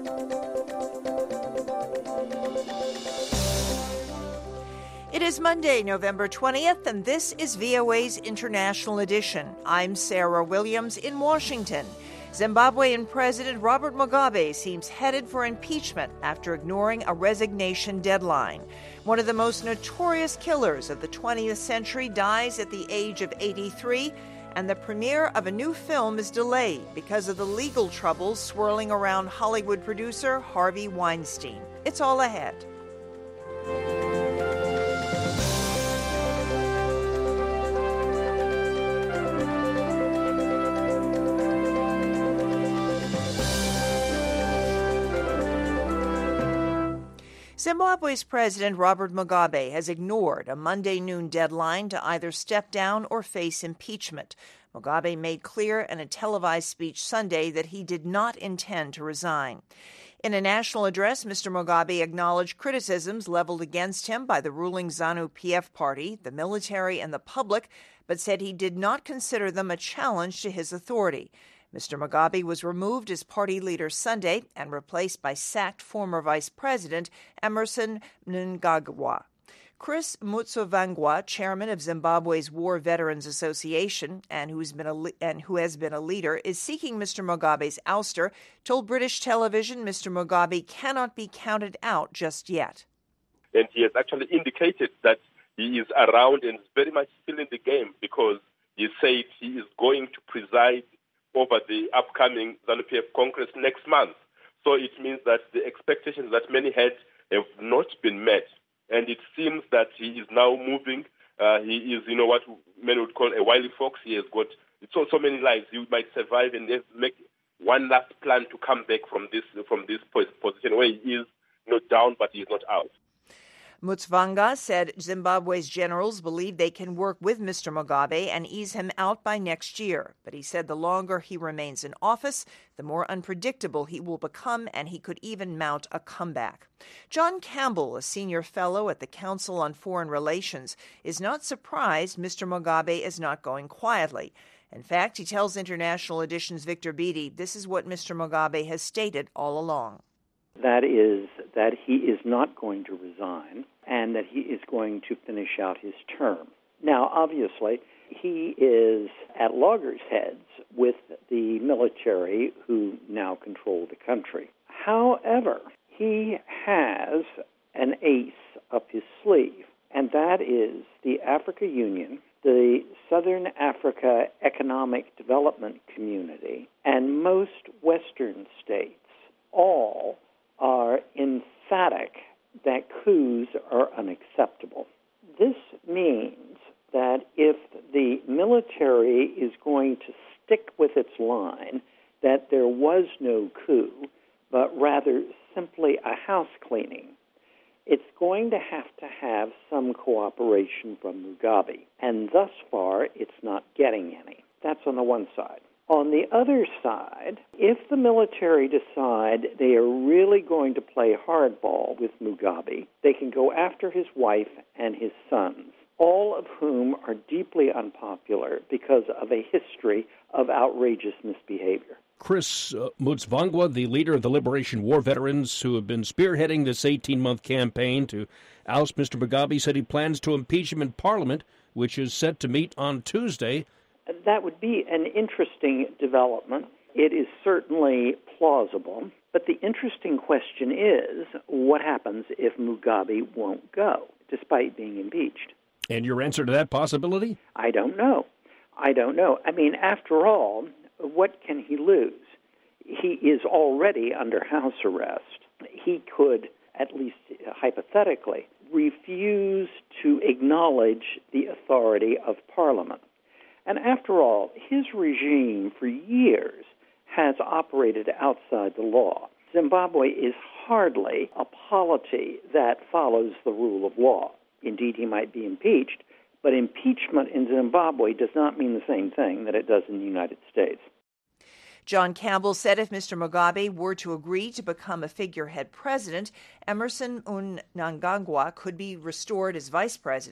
It is Monday, November 20th, and this is VOA's International Edition. I'm Sarah Williams in Washington. Zimbabwean President Robert Mugabe seems headed for impeachment after ignoring a resignation deadline. One of the most notorious killers of the 20th century dies at the age of 83, and the premiere of a new film is delayed because of the legal troubles swirling around Hollywood producer Harvey Weinstein. It's all ahead. Zimbabwe's President Robert Mugabe has ignored a Monday noon deadline to either step down or face impeachment. Mugabe made clear in a televised speech Sunday that he did not intend to resign. In a national address, Mr. Mugabe acknowledged criticisms leveled against him by the ruling ZANU-PF party, the military, and the public, but said he did not consider them a challenge to his authority. Mr. Mugabe was removed as party leader Sunday and replaced by sacked former Vice President Emmerson Mnangagwa. Chris Mutsvangwa, chairman of Zimbabwe's War Veterans Association and who has been a leader, is seeking Mr. Mugabe's ouster, told British television Mr. Mugabe cannot be counted out just yet. And he has actually indicated that he is around and is very much still in the game because he said he is going to preside over the upcoming ZANU-PF Congress next month. So it means that the expectations that many had have not been met. And it seems that he is now moving. He is, what many would call a wily fox. He has got so many lives. He might survive and make one last plan to come back from this position where he is not down, but he is not out. Mutsvangwa said Zimbabwe's generals believe they can work with Mr. Mugabe and ease him out by next year. But he said the longer he remains in office, the more unpredictable he will become, and he could even mount a comeback. John Campbell, a senior fellow at the Council on Foreign Relations, is not surprised Mr. Mugabe is not going quietly. In fact, he tells International Edition's Victor Beattie this is what Mr. Mugabe has stated all along. That is that he is not going to resign and that he is going to finish out his term. Now, obviously, he is at loggerheads with the military who now control the country. However, he has an ace up his sleeve, and that is the Africa Union, the Southern Africa Economic Development Community, and most Western states all are emphatic that coups are unacceptable. This means that if the military is going to stick with its line that there was no coup, but rather simply a house cleaning, it's going to have some cooperation from Mugabe. And thus far, it's not getting any. That's on the one side. On the other side, if the military decide they are really going to play hardball with Mugabe, they can go after his wife and his sons, all of whom are deeply unpopular because of a history of outrageous misbehavior. Chris Mutsvangwa, the leader of the Liberation War Veterans who have been spearheading this 18-month campaign to oust Mr. Mugabe, said he plans to impeach him in Parliament, which is set to meet on Tuesday. That would be an interesting development. It is certainly plausible. But the interesting question is, what happens if Mugabe won't go, despite being impeached? And your answer to that possibility? I don't know. I mean, after all, what can he lose? He is already under house arrest. He could, at least hypothetically, refuse to acknowledge the authority of Parliament. And after all, his regime for years has operated outside the law. Zimbabwe is hardly a polity that follows the rule of law. Indeed, he might be impeached, but impeachment in Zimbabwe does not mean the same thing that it does in the United States. John Campbell said if Mr. Mugabe were to agree to become a figurehead president, Emmerson Mnangagwa could be restored as vice president,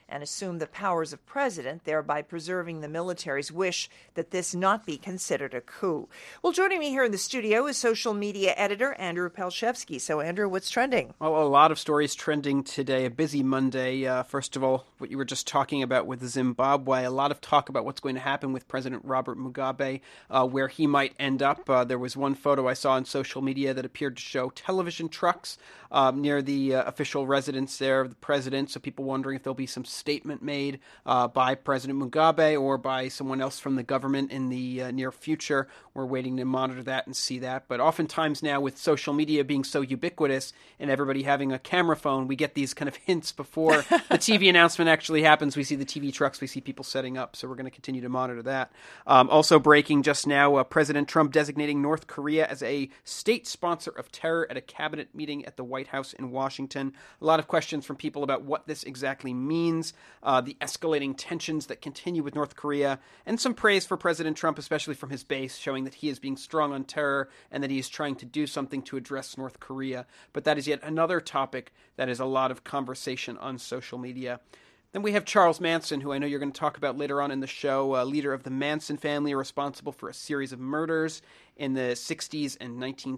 and assume the powers of president, thereby preserving the military's wish that this not be considered a coup. Well, joining me here in the studio is social media editor Andrew Pelshevsky. So, Andrew, what's trending? Well, a lot of stories trending today. A busy Monday. First of all, what you were just talking about with Zimbabwe, a lot of talk about what's going to happen with President Robert Mugabe, where he might end up. There was one photo I saw on social media that appeared to show television trucks near the official residence there of the president, so people wondering if there'll be some statement made by President Mugabe or by someone else from the government in the near future. We're waiting to monitor that and see that. But oftentimes now, with social media being so ubiquitous and everybody having a camera phone, we get these kind of hints before the TV announcement actually happens. We see the TV trucks, we see people setting up, so we're going to continue to monitor that. Also breaking just now, President Trump designating North Korea as a state sponsor of terror at a cabinet meeting at the White House in Washington. A lot of questions from people about what this exactly means, the escalating tensions that continue with North Korea, and some praise for President Trump, especially from his base, showing that he is being strong on terror and that he is trying to do something to address North Korea. But that is yet another topic that is a lot of conversation on social media. Then we have Charles Manson, who I know you're going to talk about later on in the show, leader of the Manson family, responsible for a series of murders in the 60s and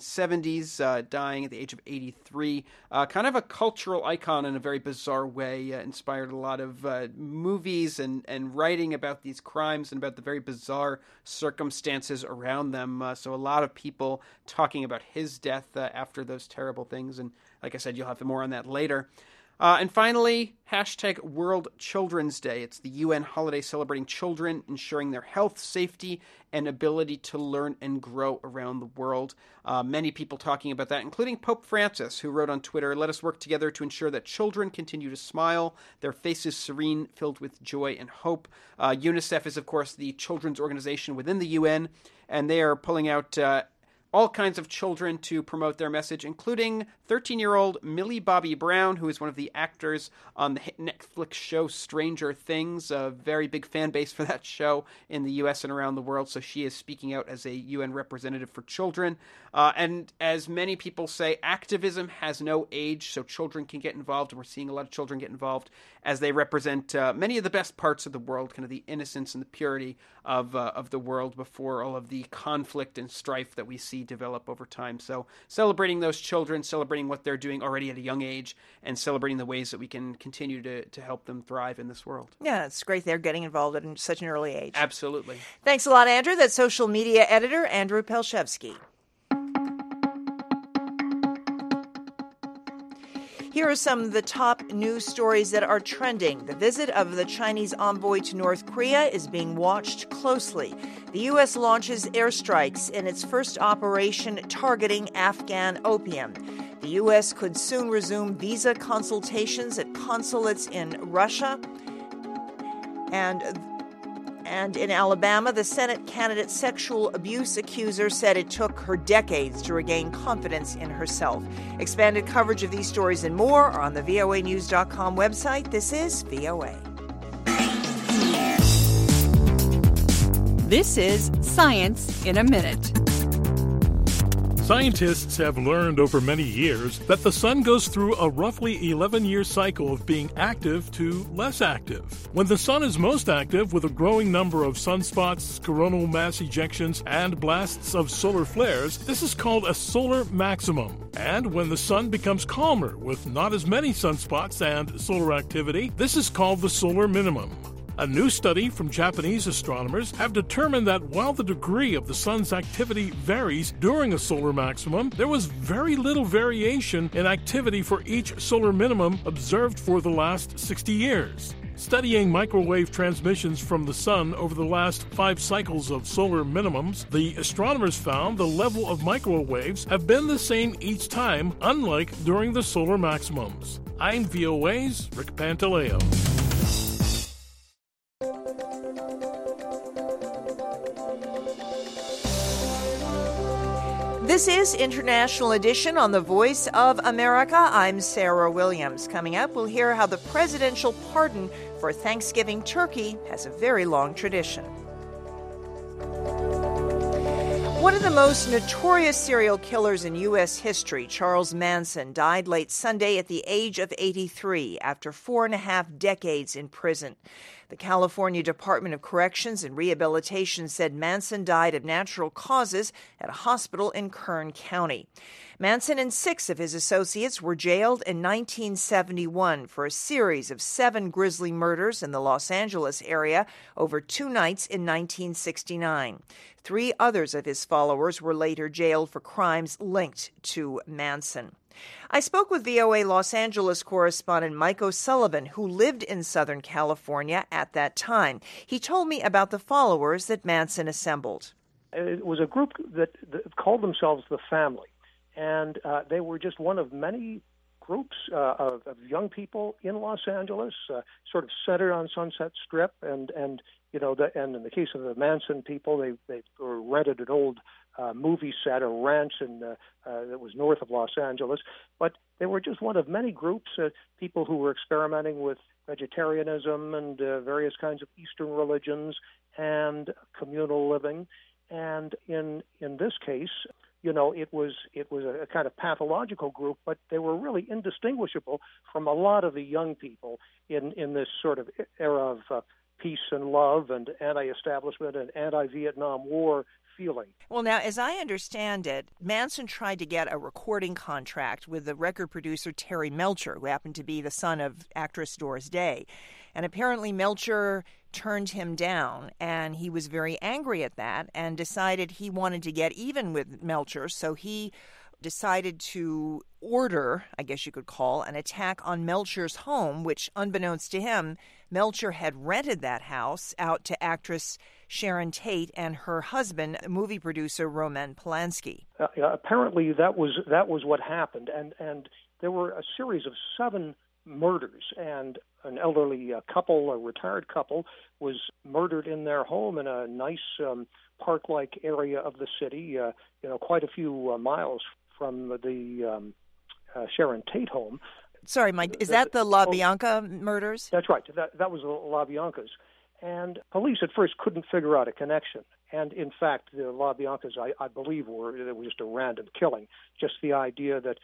1970s, dying at the age of 83. Kind of a cultural icon in a very bizarre way, inspired a lot of movies and writing about these crimes and about the very bizarre circumstances around them. So a lot of people talking about his death after those terrible things. And like I said, you'll have more on that later. And finally, hashtag World Children's Day. It's the UN holiday celebrating children, ensuring their health, safety, and ability to learn and grow around the world. Many people talking about that, including Pope Francis, who wrote on Twitter, "Let us work together to ensure that children continue to smile, their faces serene, filled with joy and hope." UNICEF is, of course, the children's organization within the UN, and they are pulling out all kinds of children to promote their message, including 13-year-old Millie Bobby Brown, who is one of the actors on the hit Netflix show Stranger Things, a very big fan base for that show in the U.S. and around the world. So she is speaking out as a UN representative for children. And as many people say, activism has no age, so children can get involved, and we're seeing a lot of children get involved as they represent many of the best parts of the world, kind of the innocence and the purity of the world before all of the conflict and strife that we see develop over time. So celebrating those children, celebrating what they're doing already at a young age, and celebrating the ways that we can continue to help them thrive in this world. Yeah, it's great they're getting involved at such an early age. Absolutely. Thanks a lot, Andrew. That's social media editor Andrew Pelshevsky. Here are some of the top news stories that are trending. The visit of the Chinese envoy to North Korea is being watched closely. The U.S. launches airstrikes in its first operation targeting Afghan opium. The U.S. could soon resume visa consultations at consulates in Russia. And in Alabama, the Senate candidate's sexual abuse accuser said it took her decades to regain confidence in herself. Expanded coverage of these stories and more are on the voanews.com website. This is VOA. This is Science in a Minute. Scientists have learned over many years that the sun goes through a roughly 11-year cycle of being active to less active. When the sun is most active, with a growing number of sunspots, coronal mass ejections, and blasts of solar flares, this is called a solar maximum. And when the sun becomes calmer, with not as many sunspots and solar activity, this is called the solar minimum. A new study from Japanese astronomers have determined that while the degree of the sun's activity varies during a solar maximum, there was very little variation in activity for each solar minimum observed for the last 60 years. Studying microwave transmissions from the sun over the last 5 cycles of solar minimums, the astronomers found the level of microwaves have been the same each time, unlike during the solar maximums. I'm VOA's Rick Pantaleo. This is International Edition on the Voice of America. I'm Sarah Williams. Coming up, we'll hear how the presidential pardon for Thanksgiving turkey has a very long tradition. One of the most notorious serial killers in U.S. history, Charles Manson, died late Sunday at the age of 83 after 4.5 decades in prison. The California Department of Corrections and Rehabilitation said Manson died of natural causes at a hospital in Kern County. Manson and 6 of his associates were jailed in 1971 for a series of 7 grisly murders in the Los Angeles area over 2 nights in 1969. 3 others of his followers were later jailed for crimes linked to Manson. I spoke with VOA Los Angeles correspondent Mike O'Sullivan, who lived in Southern California at that time. He told me about the followers that Manson assembled. It was a group that called themselves the Family, and they were just one of many groups of young people in Los Angeles, sort of centered on Sunset Strip, and you know, and in the case of the Manson people, they rented an old movie set, a ranch that was north of Los Angeles. But they were just one of many groups, people who were experimenting with vegetarianism and various kinds of Eastern religions and communal living. And in this case, you know, it was a kind of pathological group, but they were really indistinguishable from a lot of the young people in this sort of era of peace and love and anti-establishment and anti-Vietnam War feeling. Well, now, as I understand it, Manson tried to get a recording contract with the record producer Terry Melcher, who happened to be the son of actress Doris Day. And apparently Melcher turned him down, and he was very angry at that and decided he wanted to get even with Melcher, so he decided to order, I guess you could call, an attack on Melcher's home, which, unbeknownst to him, Melcher had rented that house out to actress Sharon Tate and her husband, movie producer Roman Polanski. Apparently, that was what happened, and there were a series of 7 murders, and an elderly couple, a retired couple, was murdered in their home in a nice park-like area of the city, quite a few miles from the Sharon Tate home. Sorry, Mike, is that the La Bianca murders? That's right. That was La Bianca's. And police at first couldn't figure out a connection. And in fact, the La Biancas, I believe, it was just a random killing. Just the idea that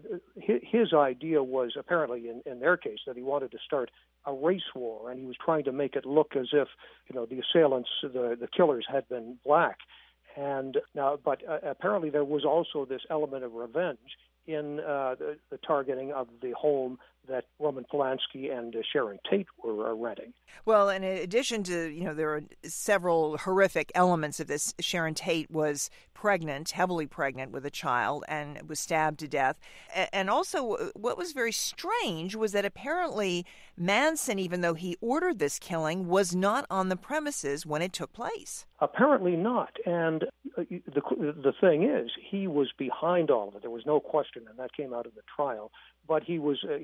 his idea was apparently in their case that he wanted to start a race war, and he was trying to make it look as if the assailants, the killers, had been black. And now, but apparently there was also this element of revenge in the targeting of the home that Roman Polanski and Sharon Tate were renting. Well, in addition to, there are several horrific elements of this. Sharon Tate was pregnant, heavily pregnant with a child, and was stabbed to death. And also, what was very strange was that apparently Manson, even though he ordered this killing, was not on the premises when it took place. Apparently not. And the thing is, he was behind all of it. There was no question, and that came out in the trial. But he's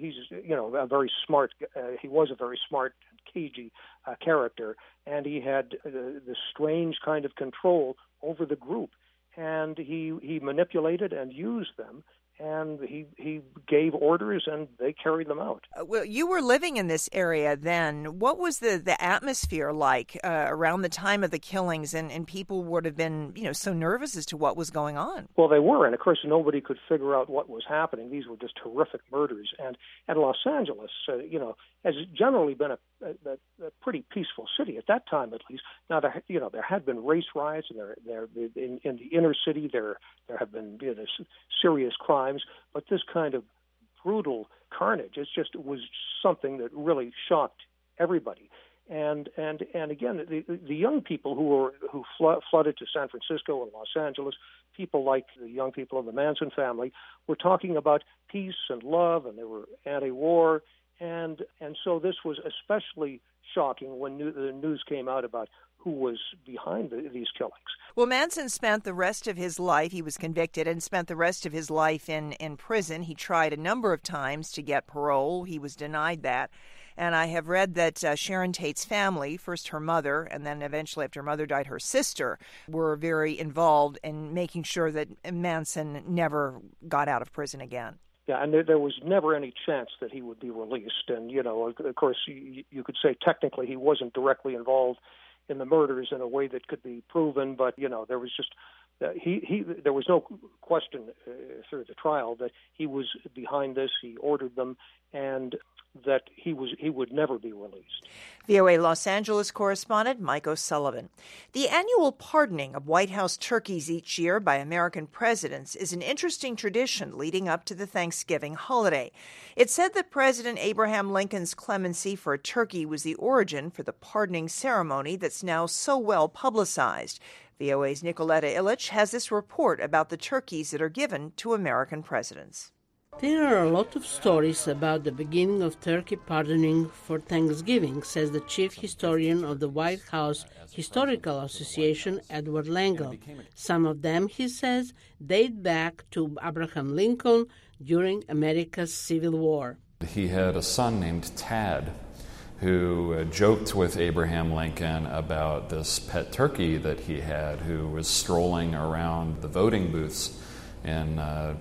a very smart. He was a very smart, cagey character, and he had this strange kind of control over the group, and he manipulated and used them. And he gave orders, and they carried them out. Well, you were living in this area then. What was the atmosphere like around the time of the killings? And people would have been, so nervous as to what was going on. Well, they were, and of course, nobody could figure out what was happening. These were just horrific murders, and Los Angeles, has generally been a pretty peaceful city at that time, at least. Now, there had been race riots, and there in the inner city there have been serious crimes. But this kind of brutal carnage, it was something that really shocked everybody. And again, the young people who flooded to San Francisco and Los Angeles, people like the young people of the Manson family, were talking about peace and love, and they were anti-war, and so this was especially shocking when the news came out about who was behind these killings. Well, Manson spent the rest of his life, he was convicted, and spent the rest of his life in prison. He tried a number of times to get parole. He was denied that. And I have read that Sharon Tate's family, first her mother, and then eventually after her mother died, her sister, were very involved in making sure that Manson never got out of prison again. Yeah, and there was never any chance that he would be released. And, of course, you could say technically he wasn't directly involved in the murders in a way that could be proven, but, there was just there was no question through the trial that he was behind this. He ordered them, and that he would never be released. VOA Los Angeles correspondent Mike O'Sullivan. The annual pardoning of White House turkeys each year by American presidents is an interesting tradition leading up to the Thanksgiving holiday. It's said that President Abraham Lincoln's clemency for a turkey was the origin for the pardoning ceremony that's now so well publicized. VOA's Nicoletta Illich has this report about the turkeys that are given to American presidents. There are a lot of stories about the beginning of turkey pardoning for Thanksgiving, says the chief historian of the White House Historical Association, Edward Langell. Some of them, he says, date back to Abraham Lincoln during America's Civil War. He had a son named Tad who joked with Abraham Lincoln about this pet turkey that he had, who was strolling around the voting booths in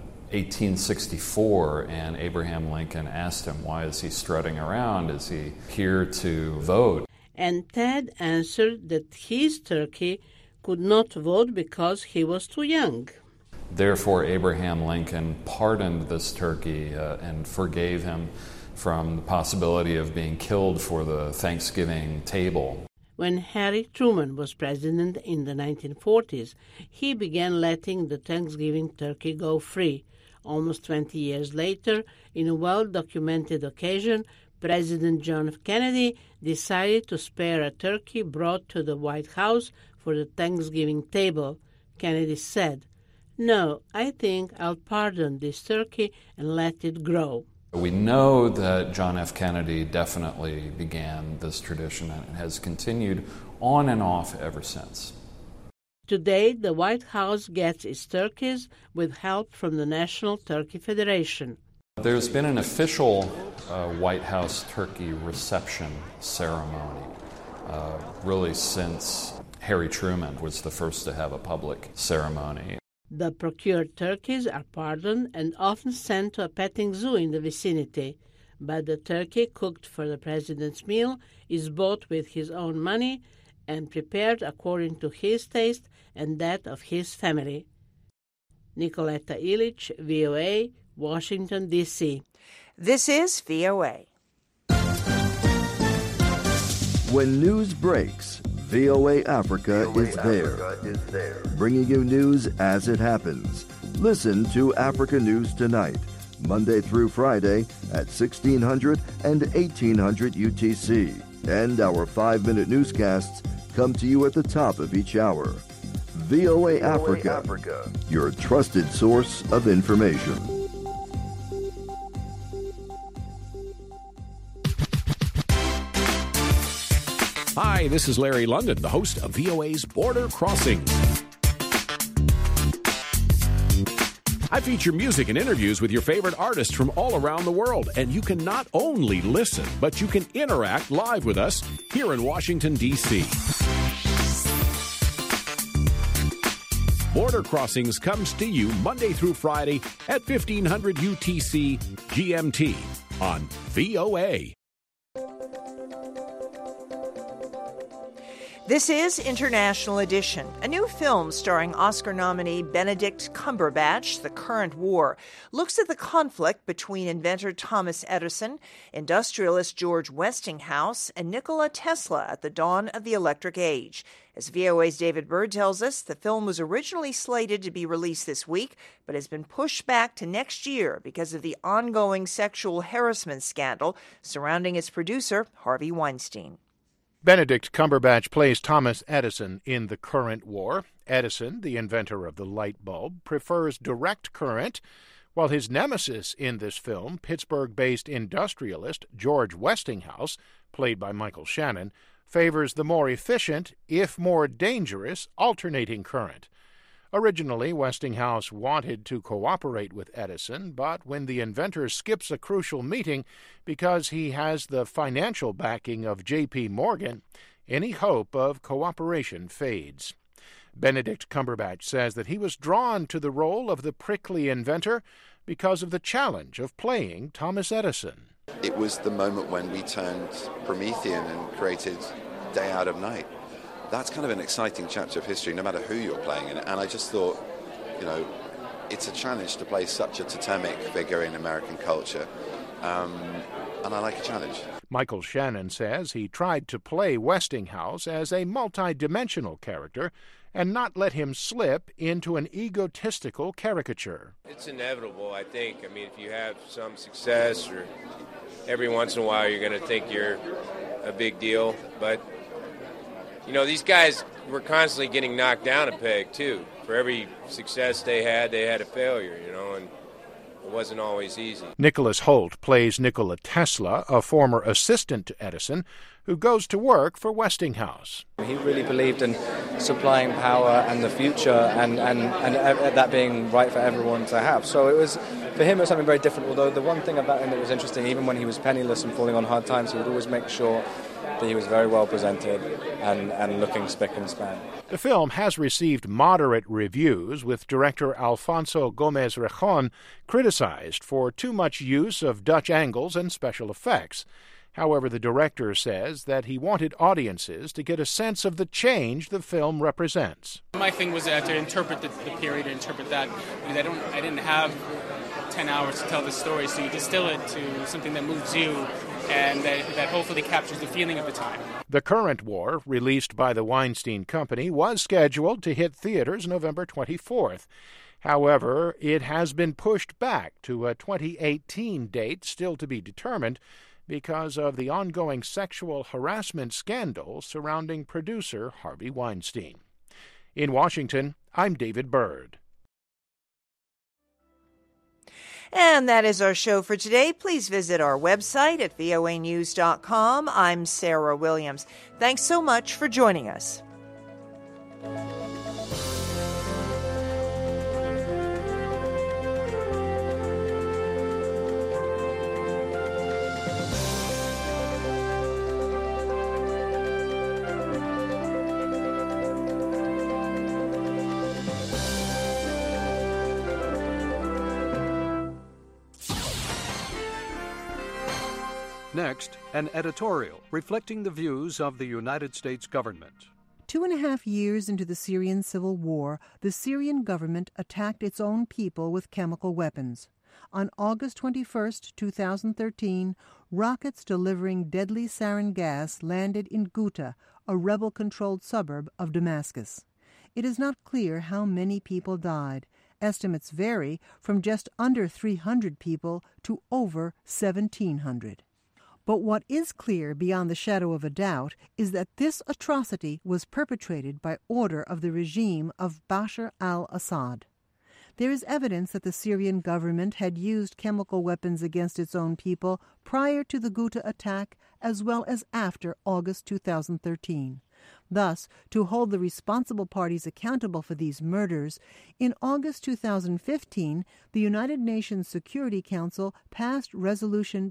1864, and Abraham Lincoln asked him, why is he strutting around? Is he here to vote? And Ted answered that his turkey could not vote because he was too young. Therefore, Abraham Lincoln pardoned this turkey and forgave him from the possibility of being killed for the Thanksgiving table. When Harry Truman was president in the 1940s, he began letting the Thanksgiving turkey go free. Almost 20 years later, in a well-documented occasion, President John F. Kennedy decided to spare a turkey brought to the White House for the Thanksgiving table. Kennedy said, "No, I think I'll pardon this turkey and let it grow." We know that John F. Kennedy definitely began this tradition, and it has continued on and off ever since. Today, the White House gets its turkeys with help from the National Turkey Federation. There's been an official White House turkey reception ceremony, really since Harry Truman was the first to have a public ceremony. The procured turkeys are pardoned and often sent to a petting zoo in the vicinity. But the turkey cooked for the president's meal is bought with his own money and prepared according to his taste and that of his family. Nicoletta Illich, VOA, Washington, D.C. This is VOA. When news breaks, VOA Africa is there, bringing you news as it happens. Listen to Africa News Tonight, Monday through Friday at 1600 and 1800 UTC. And our 5-minute newscasts come to you at the top of each hour. VOA Africa, your trusted source of information. Hi, this is Larry London, the host of VOA's Border Crossing. I feature music and interviews with your favorite artists from all around the world, and you can not only listen, but you can interact live with us here in Washington, D.C. Border Crossings comes to you Monday through Friday at 1500 UTC GMT on VOA. This is International Edition, a new film starring Oscar nominee Benedict Cumberbatch, The Current War, looks at the conflict between inventor Thomas Edison, industrialist George Westinghouse, and Nikola Tesla at the dawn of the electric age. As VOA's David Byrd tells us, the film was originally slated to be released this week, but has been pushed back to next year because of the ongoing sexual harassment scandal surrounding its producer, Harvey Weinstein. Benedict Cumberbatch plays Thomas Edison in The Current War. Edison, the inventor of the light bulb, prefers direct current, while his nemesis in this film, Pittsburgh-based industrialist George Westinghouse, played by Michael Shannon, favors the more efficient, if more dangerous, alternating current. Originally, Westinghouse wanted to cooperate with Edison, but when the inventor skips a crucial meeting because he has the financial backing of J.P. Morgan, any hope of cooperation fades. Benedict Cumberbatch says that he was drawn to the role of the prickly inventor because of the challenge of playing Thomas Edison. It was the moment when we turned Promethean and created Day Out of Night. that's kind of an exciting chapter of history, no matter who you're playing in it. And I just thought, it's a challenge to play such a totemic figure in American culture, and I like a challenge. Michael Shannon says he tried to play Westinghouse as a multi-dimensional character and not let him slip into an egotistical caricature. It's inevitable, I think. I mean, if you have some success, or every once in a while you're going to think you're a big deal. But, these guys were constantly getting knocked down a peg, too. For every success they had a failure, and it wasn't always easy. Nicholas Hoult plays Nikola Tesla, a former assistant to Edison, who goes to work for Westinghouse. He really believed in supplying power and the future and that being right for everyone to have. So for him it was something very different, although the one thing about him that was interesting, even when he was penniless and falling on hard times, he would always make sure that he was very well presented and looking spick and span. The film has received moderate reviews, with director Alfonso Gomez Rejon criticized for too much use of Dutch angles and special effects. However, the director says that he wanted audiences to get a sense of the change the film represents. My thing was to interpret the period, to interpret that, because I didn't have 10 hours to tell the story, so you distill it to something that moves you and that hopefully captures the feeling of the time. The Current War, released by the Weinstein Company, was scheduled to hit theaters November 24th. However, it has been pushed back to a 2018 date, still to be determined, because of the ongoing sexual harassment scandal surrounding producer Harvey Weinstein. In Washington, I'm David Byrd. And that is our show for today. Please visit our website at voanews.com. I'm Sarah Williams. Thanks so much for joining us. Next, an editorial reflecting the views of the United States government. 2.5 years into the Syrian civil war, the Syrian government attacked its own people with chemical weapons. On August 21, 2013, rockets delivering deadly sarin gas landed in Ghouta, a rebel-controlled suburb of Damascus. It is not clear how many people died. Estimates vary from just under 300 people to over 1,700. But what is clear beyond the shadow of a doubt is that this atrocity was perpetrated by order of the regime of Bashar al-Assad. There is evidence that the Syrian government had used chemical weapons against its own people prior to the Ghouta attack as well as after August 2013. Thus, to hold the responsible parties accountable for these murders, in August 2015, the United Nations Security Council passed Resolution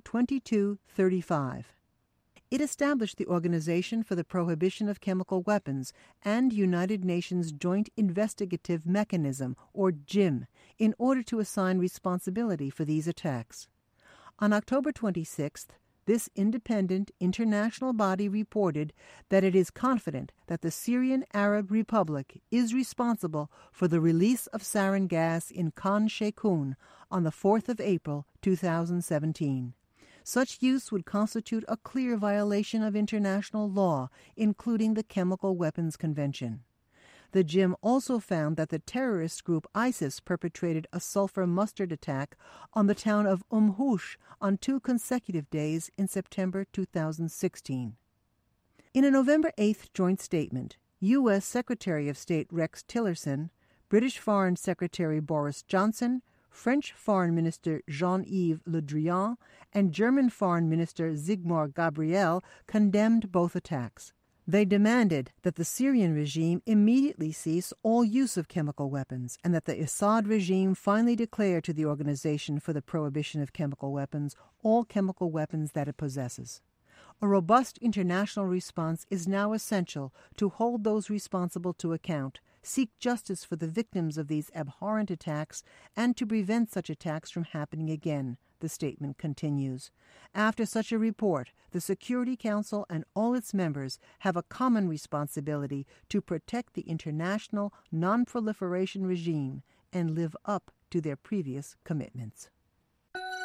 2235. It established the Organization for the Prohibition of Chemical Weapons and United Nations Joint Investigative Mechanism, or JIM, in order to assign responsibility for these attacks. On October 26th, this independent international body reported that it is confident that the Syrian Arab Republic is responsible for the release of sarin gas in Khan Sheikhoun on the 4th of April 2017. Such use would constitute a clear violation of international law, including the Chemical Weapons Convention. The JIM also found that the terrorist group ISIS perpetrated a sulfur mustard attack on the town of Hush on 2 consecutive days in September 2016. In a November 8th joint statement, U.S. Secretary of State Rex Tillerson, British Foreign Secretary Boris Johnson, French Foreign Minister Jean-Yves Le Drian, and German Foreign Minister Sigmar Gabriel condemned both attacks. They demanded that the Syrian regime immediately cease all use of chemical weapons and that the Assad regime finally declare to the Organization for the Prohibition of Chemical Weapons all chemical weapons that it possesses. A robust international response is now essential to hold those responsible to account, seek justice for the victims of these abhorrent attacks, and to prevent such attacks from happening again, the statement continues. After such a report, the Security Council and all its members have a common responsibility to protect the international non-proliferation regime and live up to their previous commitments.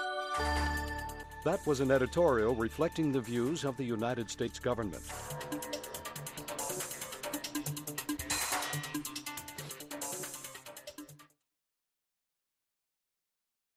That was an editorial reflecting the views of the United States government.